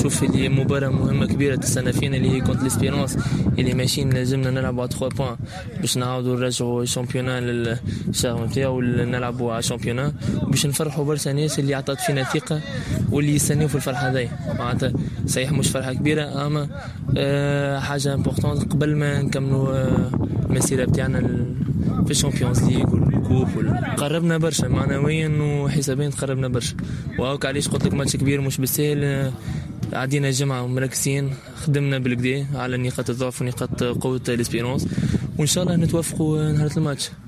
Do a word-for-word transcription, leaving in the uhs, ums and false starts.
نشوف اللي مباراة مهمة كبيرة تستنى فينا اللي هي كونت ليسبيرونس اللي ماشيين لازمنا نلعبوا على ثلاثة بوان باش نعاودوا نرجعوا الشامبيونان للشغل نتاعو ونلعبوا على الشامبيونان باش نفرحوا برشا ناس اللي عطات فينا ثقة واللي يستنيوا في الفرحة هذه. معناتها صحيح مش فرحة كبيرة أما أه حاجة امبورطونت قبل ما نكملوا أه المسيرة بتاعنا في الشامبيونز ليغ والكوب. قربنا برشا معنويا وحسابيا تقربنا برشا وهاك علاش قلت لك ماتش كبير مش بالسهل. عدينا الجمعة ومركزين خدمنا بالكدا على نقاط الضعف ونقاط قوة ليسبيرونس وإن شاء الله نتوافقوا نهار الماتش.